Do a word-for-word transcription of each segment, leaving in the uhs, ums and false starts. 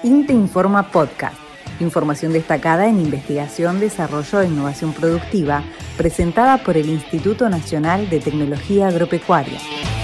INTE Informa Podcast. Información destacada en investigación, desarrollo e innovación productiva, presentada por el Instituto Nacional de Tecnología Agropecuaria.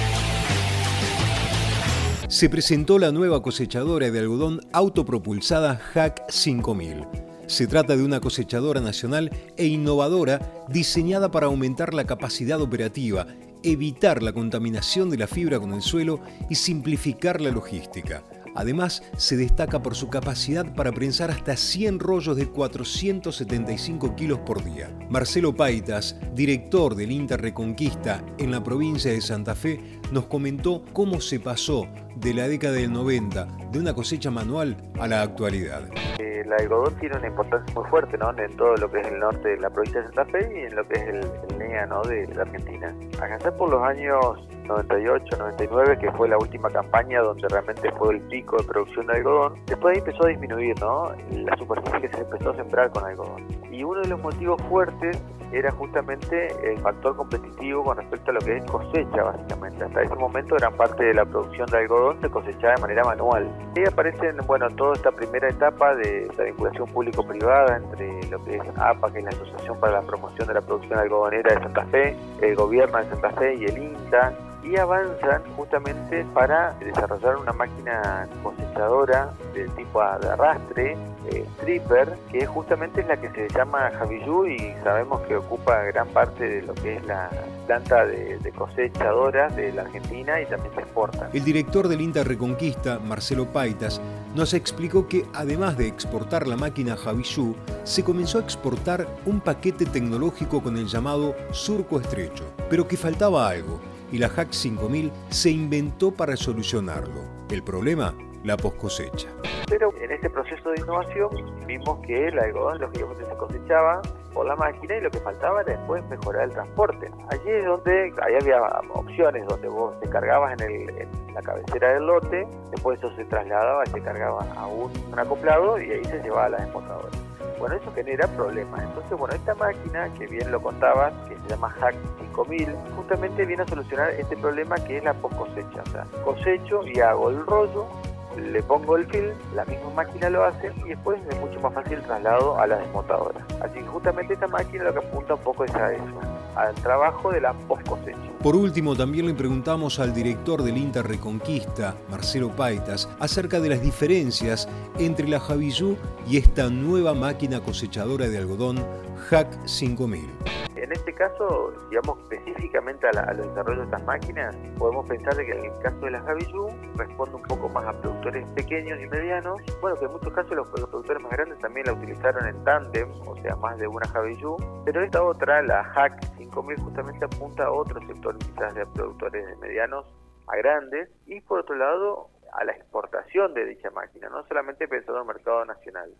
Se presentó la nueva cosechadora de algodón autopropulsada H A C cinco mil. Se trata de una cosechadora nacional e innovadora diseñada para aumentar la capacidad operativa, evitar la contaminación de la fibra con el suelo y simplificar la logística. Además, se destaca por su capacidad para prensar hasta cien rollos de cuatrocientos setenta y cinco kilos por día. Marcelo Paitas, director del INTA Reconquista en la provincia de Santa Fe, nos comentó cómo se pasó de la década del noventa de una cosecha manual a la actualidad. El algodón tiene una importancia muy fuerte, ¿no?, en todo lo que es el norte de la provincia de Santa Fe y en lo que es el, el N E A, ¿no?, de la Argentina. Alcanzar por los años noventa y ocho, noventa y nueve, que fue la última campaña donde realmente fue el pico de producción de algodón, después ahí empezó a disminuir, ¿no?, la superficie que se empezó a sembrar con algodón. Y uno de los motivos fuertes era justamente el factor competitivo con respecto a lo que es cosecha, básicamente. Hasta ese momento gran parte de la producción de algodón se cosechaba de manera manual. Ahí aparecen, bueno, toda esta primera etapa de la vinculación público-privada entre lo que es A P A, que es la Asociación para la Promoción de la Producción Algodonera de Santa Fe, el gobierno de Santa Fe y el INTA, y avanzan justamente para desarrollar una máquina cosechadora del tipo de arrastre, eh, stripper, que justamente es la que se llama Javillú y sabemos que ocupa gran parte de lo que es la planta de, de cosechadoras de la Argentina y también se exporta. El director del INTA Reconquista, Marcelo Paitas, nos explicó que además de exportar la máquina Javillú, se comenzó a exportar un paquete tecnológico con el llamado surco estrecho, pero que faltaba algo, y la H A C cinco mil se inventó para solucionarlo. El problema, la poscosecha. Pero en este proceso de innovación vimos que el algodón lógicamente se cosechaba por la máquina y lo que faltaba era después mejorar el transporte. Allí es donde, ahí había opciones donde vos te cargabas en, el, en la cabecera del lote, después eso se trasladaba y se cargaba a un, un acoplado y ahí se llevaba a las desmotadoras. Bueno, eso genera problemas. Entonces, bueno, esta máquina, que bien lo contabas, que se llama H A C cinco mil, justamente viene a solucionar este problema que es la post-cosecha. O sea, cosecho y hago el rollo, le pongo el film, la misma máquina lo hace y después es mucho más fácil el traslado a la desmotadora. Así que justamente esta máquina lo que apunta un poco es a eso, al trabajo de la post-cosecha. Por último, también le preguntamos al director del INTA Reconquista, Marcelo Paitas, acerca de las diferencias entre la Javillú y esta nueva máquina cosechadora de algodón H A C cinco mil. En este caso, digamos específicamente a, la, a los desarrollos de estas máquinas, podemos pensar de que en el caso de la Javillú responde un poco más a productores pequeños y medianos. Bueno, que en muchos casos los, los productores más grandes también la utilizaron en tándem, o sea, más de una Javillú. Pero esta otra, la H A C cinco mil, justamente apunta a otro sector quizás de productores de medianos a grandes y por otro lado a la exportación de dicha máquina, no solamente pensando en el mercado nacional.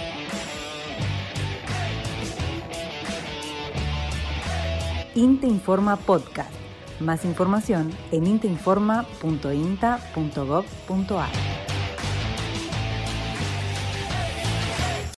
INTE Informa Podcast. Más información en inteinforma punto inta punto gov punto ar.